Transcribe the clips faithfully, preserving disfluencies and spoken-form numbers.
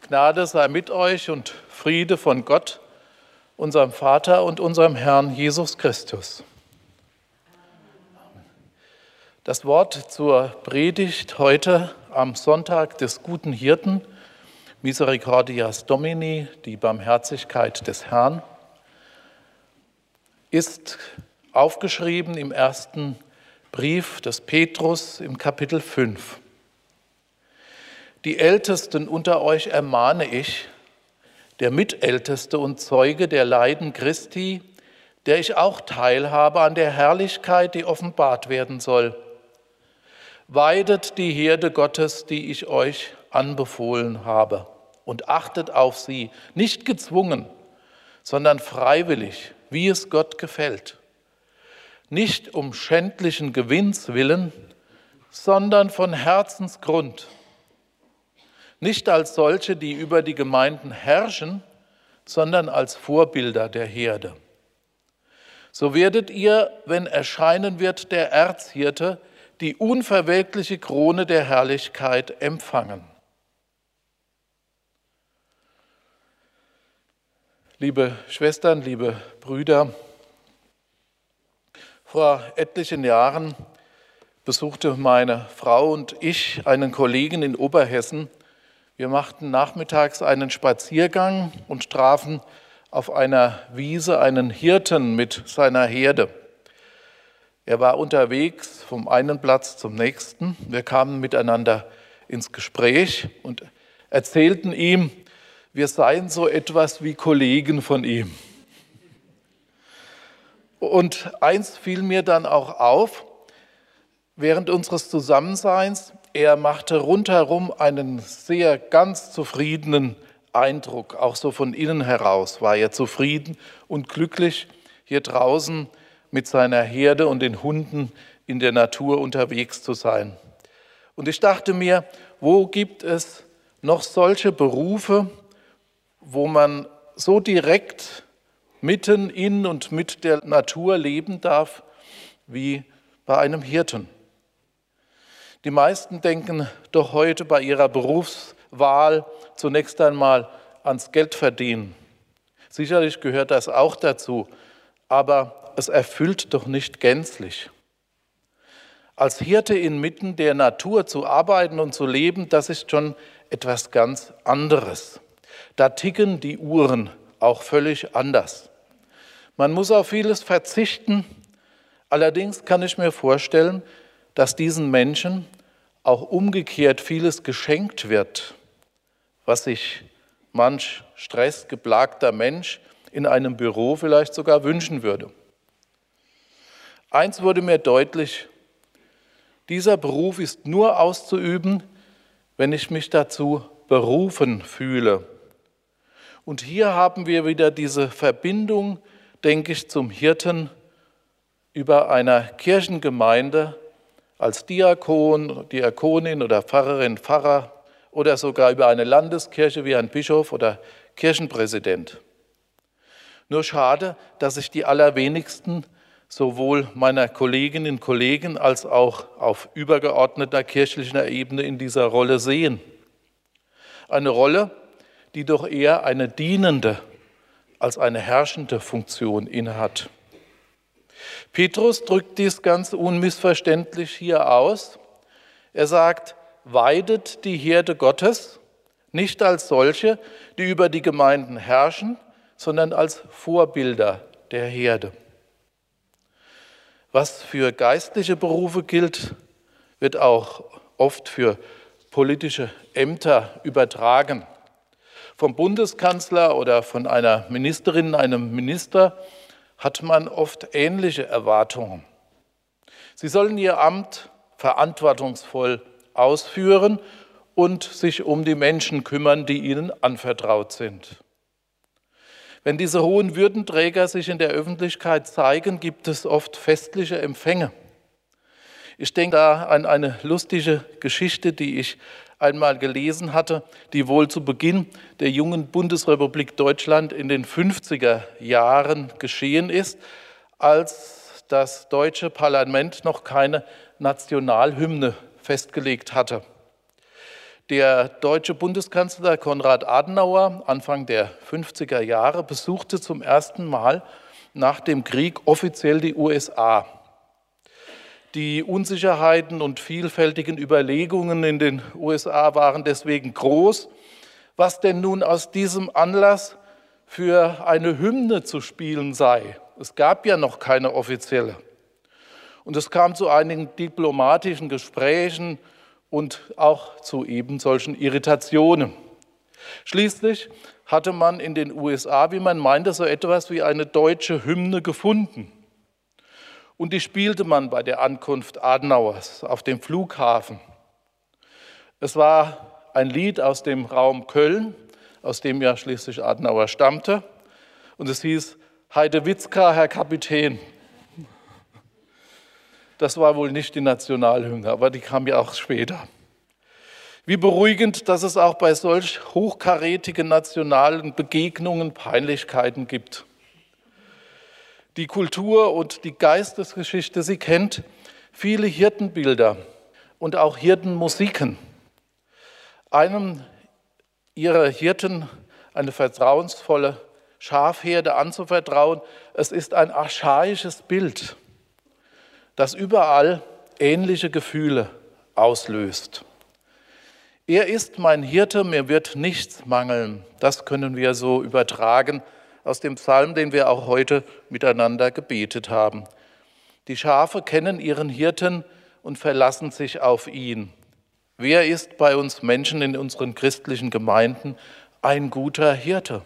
Gnade sei mit euch und Friede von Gott, unserem Vater und unserem Herrn Jesus Christus. Das Wort zur Predigt heute am Sonntag des guten Hirten, Misericordias Domini, die Barmherzigkeit des Herrn, ist aufgeschrieben im ersten Brief des Petrus im Kapitel fünf. Die Ältesten unter euch ermahne ich, der Mitälteste und Zeuge der Leiden Christi, der ich auch teilhabe an der Herrlichkeit, die offenbart werden soll. Weidet die Herde Gottes, die ich euch anbefohlen habe, und achtet auf sie, nicht gezwungen, sondern freiwillig, wie es Gott gefällt. Nicht um schändlichen Gewinns willen, sondern von Herzensgrund. Nicht als solche, die über die Gemeinden herrschen, sondern als Vorbilder der Herde. So werdet ihr, wenn erscheinen wird der Erzhirte, die unverwelkliche Krone der Herrlichkeit empfangen. Liebe Schwestern, liebe Brüder, vor etlichen Jahren besuchte meine Frau und ich einen Kollegen in Oberhessen. Wir machten nachmittags einen Spaziergang und trafen auf einer Wiese einen Hirten mit seiner Herde. Er war unterwegs vom einen Platz zum nächsten. Wir kamen miteinander ins Gespräch und erzählten ihm, wir seien so etwas wie Kollegen von ihm. Und eins fiel mir dann auch auf, während unseres Zusammenseins, er machte rundherum einen sehr ganz zufriedenen Eindruck, auch so von innen heraus war er zufrieden und glücklich, hier draußen mit seiner Herde und den Hunden in der Natur unterwegs zu sein. Und ich dachte mir, wo gibt es noch solche Berufe, wo man so direkt mitten in und mit der Natur leben darf, wie bei einem Hirten. Die meisten denken doch heute bei ihrer Berufswahl zunächst einmal ans Geldverdienen. Sicherlich gehört das auch dazu, aber es erfüllt doch nicht gänzlich. Als Hirte inmitten der Natur zu arbeiten und zu leben, das ist schon etwas ganz anderes. Da ticken die Uhren auch völlig anders. Man muss auf vieles verzichten. Allerdings kann ich mir vorstellen, dass diesen Menschen auch umgekehrt vieles geschenkt wird, was sich manch stressgeplagter Mensch in einem Büro vielleicht sogar wünschen würde. Eins wurde mir deutlich: Dieser Beruf ist nur auszuüben, wenn ich mich dazu berufen fühle. Und hier haben wir wieder diese Verbindung, denke ich, zum Hirten über einer Kirchengemeinde als Diakon, Diakonin oder Pfarrerin, Pfarrer oder sogar über eine Landeskirche wie ein Bischof oder Kirchenpräsident. Nur schade, dass sich die allerwenigsten sowohl meiner Kolleginnen und Kollegen als auch auf übergeordneter kirchlicher Ebene in dieser Rolle sehen. Eine Rolle, die doch eher eine dienende als eine herrschende Funktion innehat. Petrus drückt dies ganz unmissverständlich hier aus. Er sagt, weidet die Herde Gottes, nicht als solche, die über die Gemeinden herrschen, sondern als Vorbilder der Herde. Was für geistliche Berufe gilt, wird auch oft für politische Ämter übertragen. Vom Bundeskanzler oder von einer Ministerin, einem Minister hat man oft ähnliche Erwartungen. Sie sollen ihr Amt verantwortungsvoll ausführen und sich um die Menschen kümmern, die ihnen anvertraut sind. Wenn diese hohen Würdenträger sich in der Öffentlichkeit zeigen, gibt es oft festliche Empfänge. Ich denke da an eine lustige Geschichte, die ich einmal gelesen hatte, die wohl zu Beginn der jungen Bundesrepublik Deutschland in den fünfziger Jahren geschehen ist, als das deutsche Parlament noch keine Nationalhymne festgelegt hatte. Der deutsche Bundeskanzler Konrad Adenauer, Anfang der fünfziger Jahre, besuchte zum ersten Mal nach dem Krieg offiziell die U S A. Die Unsicherheiten und vielfältigen Überlegungen in den U S A waren deswegen groß, was denn nun aus diesem Anlass für eine Hymne zu spielen sei. Es gab ja noch keine offizielle. Und es kam zu einigen diplomatischen Gesprächen und auch zu eben solchen Irritationen. Schließlich hatte man in den U S A, wie man meinte, so etwas wie eine deutsche Hymne gefunden. Und die spielte man bei der Ankunft Adenauers auf dem Flughafen. Es war ein Lied aus dem Raum Köln, aus dem ja schließlich Adenauer stammte. Und es hieß Heidewitzka, Herr Kapitän. Das war wohl nicht die Nationalhymne, aber die kam ja auch später. Wie beruhigend, dass es auch bei solch hochkarätigen nationalen Begegnungen Peinlichkeiten gibt. Die Kultur und die Geistesgeschichte, sie kennt viele Hirtenbilder und auch Hirtenmusiken. Einem ihrer Hirten eine vertrauensvolle Schafherde anzuvertrauen, es ist ein archaisches Bild, das überall ähnliche Gefühle auslöst. Er ist mein Hirte, mir wird nichts mangeln. Das können wir so übertragen aus dem Psalm, den wir auch heute miteinander gebetet haben. Die Schafe kennen ihren Hirten und verlassen sich auf ihn. Wer ist bei uns Menschen in unseren christlichen Gemeinden ein guter Hirte?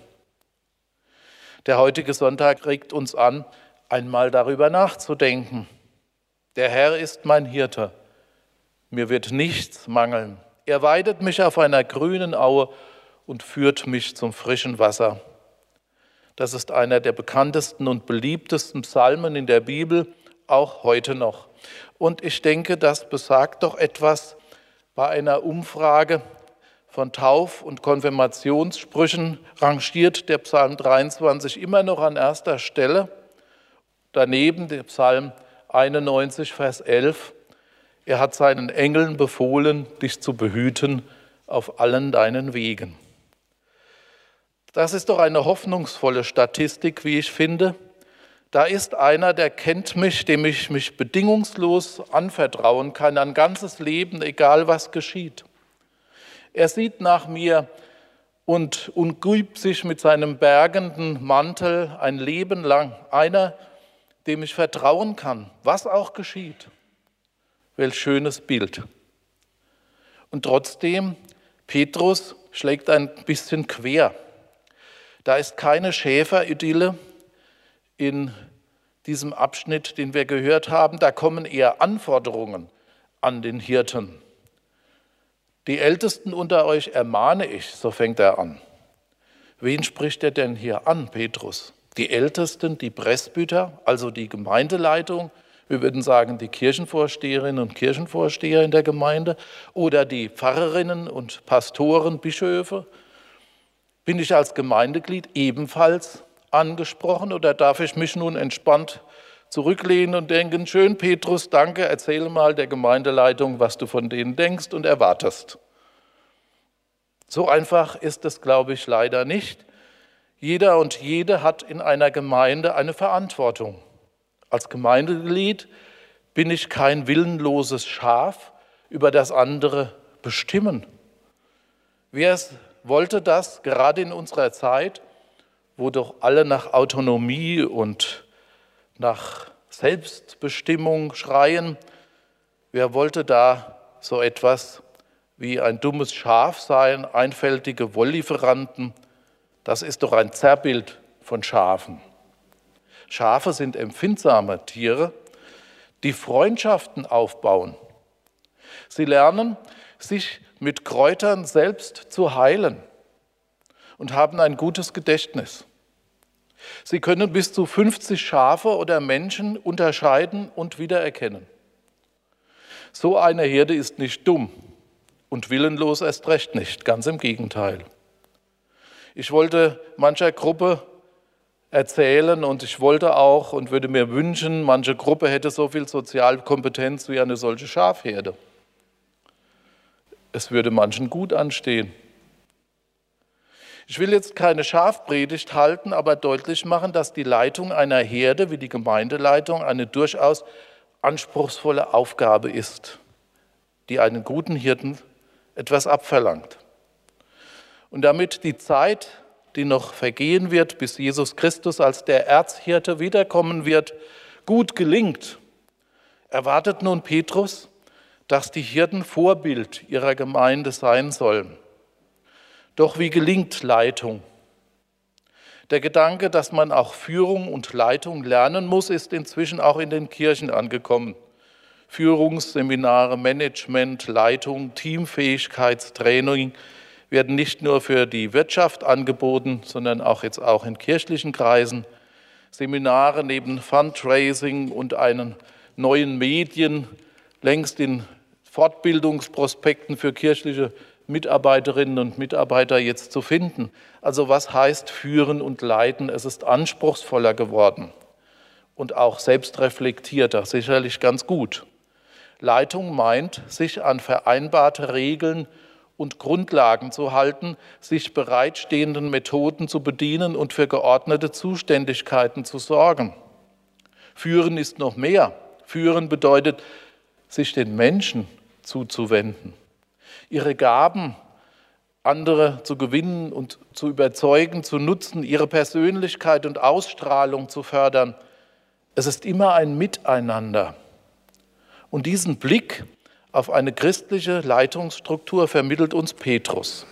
Der heutige Sonntag regt uns an, einmal darüber nachzudenken. Der Herr ist mein Hirte, mir wird nichts mangeln. Er weidet mich auf einer grünen Aue und führt mich zum frischen Wasser. Das ist einer der bekanntesten und beliebtesten Psalmen in der Bibel, auch heute noch. Und ich denke, das besagt doch etwas bei einer Umfrage von Tauf- und Konfirmationssprüchen, rangiert der Psalm dreiundzwanzig immer noch an erster Stelle. Daneben der Psalm einundneunzig, Vers elf. Er hat seinen Engeln befohlen, dich zu behüten auf allen deinen Wegen. Das ist doch eine hoffnungsvolle Statistik, wie ich finde. Da ist einer, der kennt mich, dem ich mich bedingungslos anvertrauen kann, ein ganzes Leben, egal was geschieht. Er sieht nach mir und umgibt sich mit seinem bergenden Mantel ein Leben lang. Einer, dem ich vertrauen kann, was auch geschieht. Welch schönes Bild. Und trotzdem, Petrus schlägt ein bisschen quer. Da ist keine Schäferidylle in diesem Abschnitt, den wir gehört haben. Da kommen eher Anforderungen an den Hirten. Die Ältesten unter euch ermahne ich, so fängt er an. Wen spricht er denn hier an, Petrus? Die Ältesten, die Presbyter, also die Gemeindeleitung, wir würden sagen die Kirchenvorsteherinnen und Kirchenvorsteher in der Gemeinde oder die Pfarrerinnen und Pastoren, Bischöfe. Bin ich als Gemeindeglied ebenfalls angesprochen oder darf ich mich nun entspannt zurücklehnen und denken, schön Petrus, danke, erzähle mal der Gemeindeleitung, was du von denen denkst und erwartest. So einfach ist es, glaube ich, leider nicht. Jeder und jede hat in einer Gemeinde eine Verantwortung. Als Gemeindeglied bin ich kein willenloses Schaf, über das andere bestimmen. Wer wollte das gerade in unserer Zeit, wo doch alle nach Autonomie und nach Selbstbestimmung schreien, wer wollte da so etwas wie ein dummes Schaf sein, einfältige Wolllieferanten? Das ist doch ein Zerrbild von Schafen. Schafe sind empfindsame Tiere, die Freundschaften aufbauen. Sie lernen, sich mit Kräutern selbst zu heilen und haben ein gutes Gedächtnis. Sie können bis zu fünfzig Schafe oder Menschen unterscheiden und wiedererkennen. So eine Herde ist nicht dumm und willenlos erst recht nicht, ganz im Gegenteil. Ich wollte mancher Gruppe erzählen und ich wollte auch und würde mir wünschen, manche Gruppe hätte so viel Sozialkompetenz wie eine solche Schafherde. Es würde manchen gut anstehen. Ich will jetzt keine Schafpredigt halten, aber deutlich machen, dass die Leitung einer Herde wie die Gemeindeleitung eine durchaus anspruchsvolle Aufgabe ist, die einen guten Hirten etwas abverlangt. Und damit die Zeit, die noch vergehen wird, bis Jesus Christus als der Erzhirte wiederkommen wird, gut gelingt, erwartet nun Petrus, dass die Hirten Vorbild ihrer Gemeinde sein sollen. Doch wie gelingt Leitung? Der Gedanke, dass man auch Führung und Leitung lernen muss, ist inzwischen auch in den Kirchen angekommen. Führungsseminare, Management, Leitung, Teamfähigkeitstraining werden nicht nur für die Wirtschaft angeboten, sondern auch jetzt auch in kirchlichen Kreisen. Seminare neben Fundraising und einen neuen Medien, längst in Fortbildungsprospekten für kirchliche Mitarbeiterinnen und Mitarbeiter jetzt zu finden. Also was heißt führen und leiten? Es ist anspruchsvoller geworden und auch selbstreflektierter, sicherlich ganz gut. Leitung meint, sich an vereinbarte Regeln und Grundlagen zu halten, sich bereitstehenden Methoden zu bedienen und für geordnete Zuständigkeiten zu sorgen. Führen ist noch mehr. Führen bedeutet, sich den Menschen zuzuwenden, ihre Gaben, andere zu gewinnen und zu überzeugen, zu nutzen, ihre Persönlichkeit und Ausstrahlung zu fördern. Es ist immer ein Miteinander. Und diesen Blick auf eine christliche Leitungsstruktur vermittelt uns Petrus.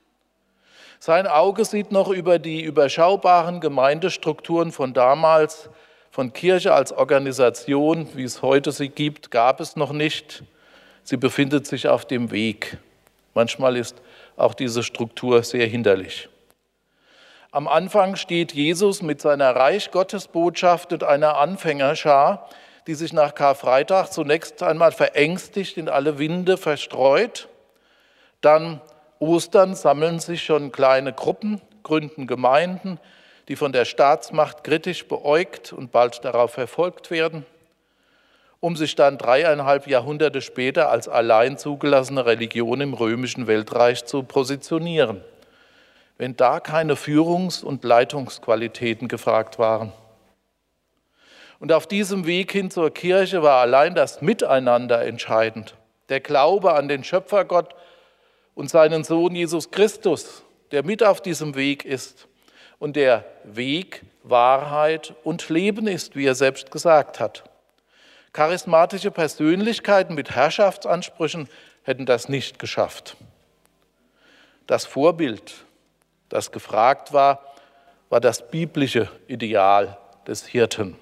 Sein Auge sieht noch über die überschaubaren Gemeindestrukturen von damals, von Kirche als Organisation, wie es heute sie gibt, gab es noch nicht. Sie befindet sich auf dem Weg. Manchmal ist auch diese Struktur sehr hinderlich. Am Anfang steht Jesus mit seiner Reich Gottes Botschaft und einer Anfängerschar, die sich nach Karfreitag zunächst einmal verängstigt in alle Winde verstreut. Dann Ostern sammeln sich schon kleine Gruppen, gründen Gemeinden, die von der Staatsmacht kritisch beäugt und bald darauf verfolgt werden, um sich dann dreieinhalb Jahrhunderte später als allein zugelassene Religion im römischen Weltreich zu positionieren, wenn da keine Führungs- und Leitungsqualitäten gefragt waren. Und auf diesem Weg hin zur Kirche war allein das Miteinander entscheidend. Der Glaube an den Schöpfergott und seinen Sohn Jesus Christus, der mit auf diesem Weg ist und der Weg, Wahrheit und Leben ist, wie er selbst gesagt hat. Charismatische Persönlichkeiten mit Herrschaftsansprüchen hätten das nicht geschafft. Das Vorbild, das gefragt war, war das biblische Ideal des Hirten.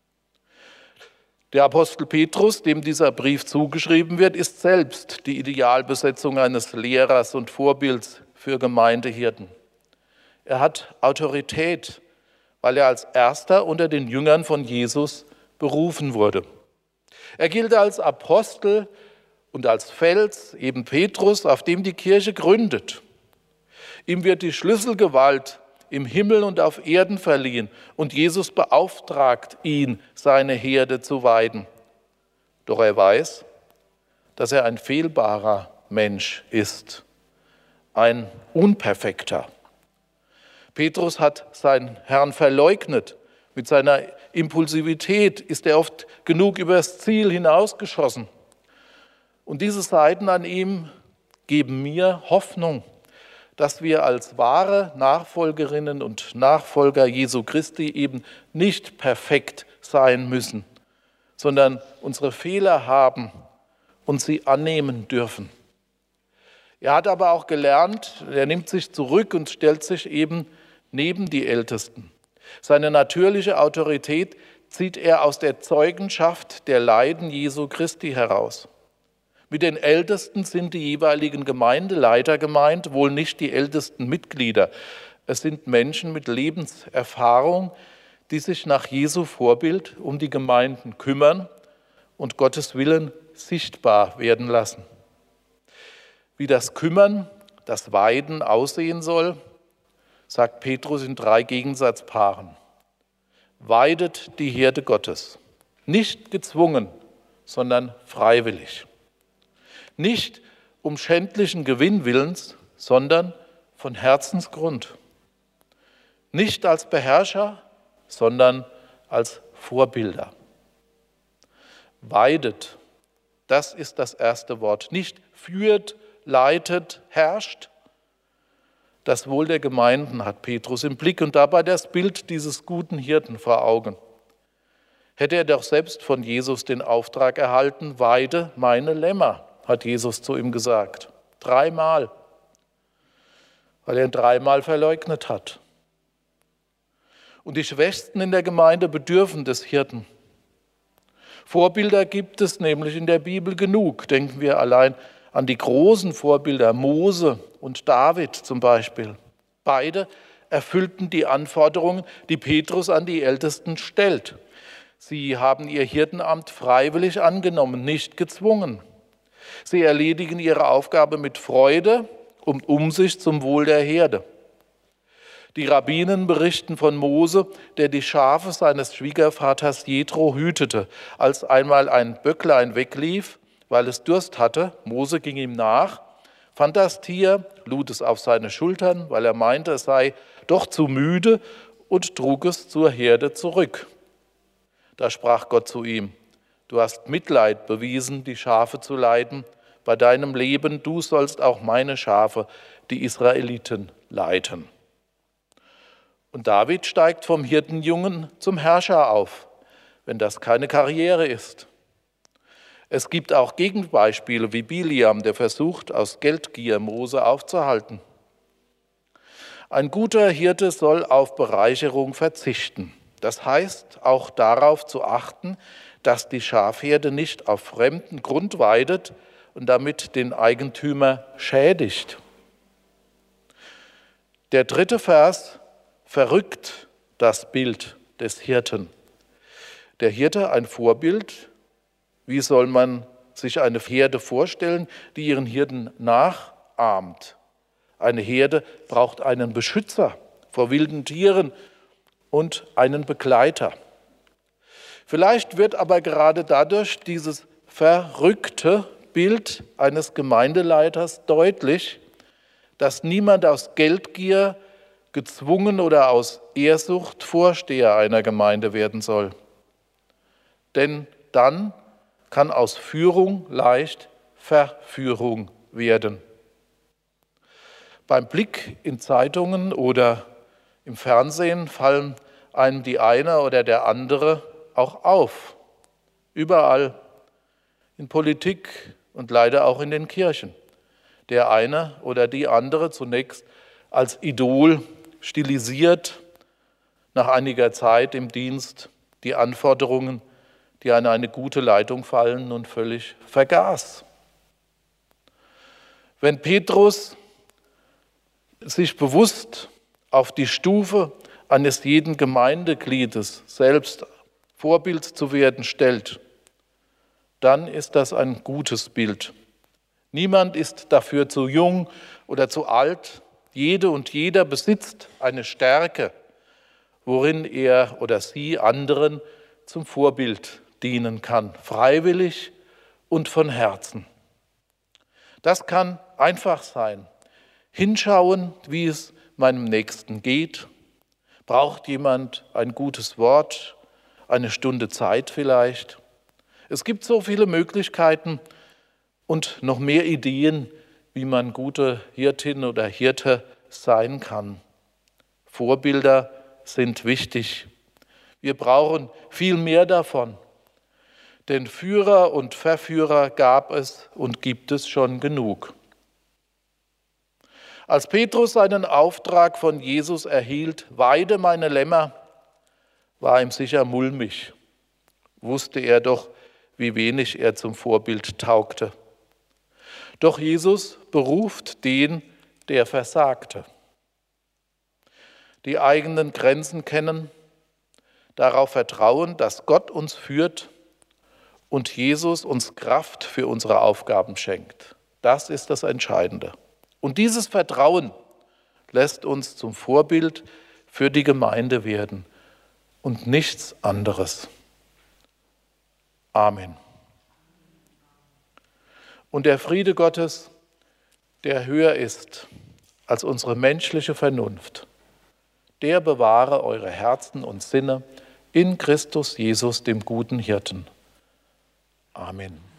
Der Apostel Petrus, dem dieser Brief zugeschrieben wird, ist selbst die Idealbesetzung eines Lehrers und Vorbilds für Gemeindehirten. Er hat Autorität, weil er als Erster unter den Jüngern von Jesus berufen wurde. Er gilt als Apostel und als Fels, eben Petrus, auf dem die Kirche gründet. Ihm wird die Schlüsselgewalt im Himmel und auf Erden verliehen und Jesus beauftragt ihn, seine Herde zu weiden. Doch er weiß, dass er ein fehlbarer Mensch ist, ein Unperfekter. Petrus hat seinen Herrn verleugnet. Mit seiner Impulsivität ist er oft genug übers Ziel hinausgeschossen. Und diese Seiten an ihm geben mir Hoffnung, dass wir als wahre Nachfolgerinnen und Nachfolger Jesu Christi eben nicht perfekt sein müssen, sondern unsere Fehler haben und sie annehmen dürfen. Er hat aber auch gelernt, er nimmt sich zurück und stellt sich eben neben die Ältesten. Seine natürliche Autorität zieht er aus der Zeugenschaft der Leiden Jesu Christi heraus. Mit den Ältesten sind die jeweiligen Gemeindeleiter gemeint, wohl nicht die ältesten Mitglieder. Es sind Menschen mit Lebenserfahrung, die sich nach Jesu Vorbild um die Gemeinden kümmern und Gottes Willen sichtbar werden lassen. Wie das Kümmern, das Weiden aussehen soll, sagt Petrus in drei Gegensatzpaaren. Weidet die Herde Gottes, nicht gezwungen, sondern freiwillig. Nicht, um schändlichen Gewinn willens, sondern von Herzensgrund. Nicht als Beherrscher, sondern als Vorbilder. Weidet, das ist das erste Wort. Nicht führt, leitet, herrscht. Das Wohl der Gemeinden hat Petrus im Blick und dabei das Bild dieses guten Hirten vor Augen. Hätte er doch selbst von Jesus den Auftrag erhalten, weide meine Lämmer, hat Jesus zu ihm gesagt. Dreimal, weil er ihn dreimal verleugnet hat. Und die Schwächsten in der Gemeinde bedürfen des Hirten. Vorbilder gibt es nämlich in der Bibel genug. Denken wir allein an die großen Vorbilder, Mose und David zum Beispiel. Beide erfüllten die Anforderungen, die Petrus an die Ältesten stellt. Sie haben ihr Hirtenamt freiwillig angenommen, nicht gezwungen. Sie erledigen ihre Aufgabe mit Freude und Umsicht zum Wohl der Herde. Die Rabbinen berichten von Mose, der die Schafe seines Schwiegervaters Jethro hütete. Als einmal ein Böcklein weglief, weil es Durst hatte, Mose ging ihm nach, fand das Tier, lud es auf seine Schultern, weil er meinte, es sei doch zu müde, und trug es zur Herde zurück. Da sprach Gott zu ihm: Du hast Mitleid bewiesen, die Schafe zu leiten. Bei deinem Leben, du sollst auch meine Schafe, die Israeliten, leiten. Und David steigt vom Hirtenjungen zum Herrscher auf, wenn das keine Karriere ist. Es gibt auch Gegenbeispiele wie Biliam, der versucht, aus Geldgier Mose aufzuhalten. Ein guter Hirte soll auf Bereicherung verzichten. Das heißt, auch darauf zu achten, dass die Schafherde nicht auf fremden Grund weidet und damit den Eigentümer schädigt. Der dritte Vers verrückt das Bild des Hirten. Der Hirte ein Vorbild. Wie soll man sich eine Herde vorstellen, die ihren Hirten nachahmt? Eine Herde braucht einen Beschützer vor wilden Tieren und einen Begleiter. Vielleicht wird aber gerade dadurch dieses verrückte Bild eines Gemeindeleiters deutlich, dass niemand aus Geldgier gezwungen oder aus Ehrsucht Vorsteher einer Gemeinde werden soll. Denn dann kann aus Führung leicht Verführung werden. Beim Blick in Zeitungen oder im Fernsehen fallen einem die eine oder der andere auch auf. Überall, in Politik und leider auch in den Kirchen. Der eine oder die andere zunächst als Idol stilisiert, nach einiger Zeit im Dienst die Anforderungen, die an eine gute Leitung fallen, nun völlig vergaß. Wenn Petrus sich bewusst auf die Stufe eines jeden Gemeindegliedes selbst Vorbild zu werden stellt, dann ist das ein gutes Bild. Niemand ist dafür zu jung oder zu alt. Jede und jeder besitzt eine Stärke, worin er oder sie anderen zum Vorbild dienen kann, freiwillig und von Herzen. Das kann einfach sein. Hinschauen, wie es meinem Nächsten geht. Braucht jemand ein gutes Wort, eine Stunde Zeit vielleicht? Es gibt so viele Möglichkeiten und noch mehr Ideen, wie man gute Hirtin oder Hirte sein kann. Vorbilder sind wichtig. Wir brauchen viel mehr davon. Denn Führer und Verführer gab es und gibt es schon genug. Als Petrus seinen Auftrag von Jesus erhielt, weide meine Lämmer, war ihm sicher mulmig. Wusste er doch, wie wenig er zum Vorbild taugte. Doch Jesus beruft den, der versagte. Die eigenen Grenzen kennen, darauf vertrauen, dass Gott uns führt und Jesus uns Kraft für unsere Aufgaben schenkt. Das ist das Entscheidende. Und dieses Vertrauen lässt uns zum Vorbild für die Gemeinde werden und nichts anderes. Amen. Und der Friede Gottes, der höher ist als unsere menschliche Vernunft, der bewahre eure Herzen und Sinne in Christus Jesus, dem guten Hirten. Amen.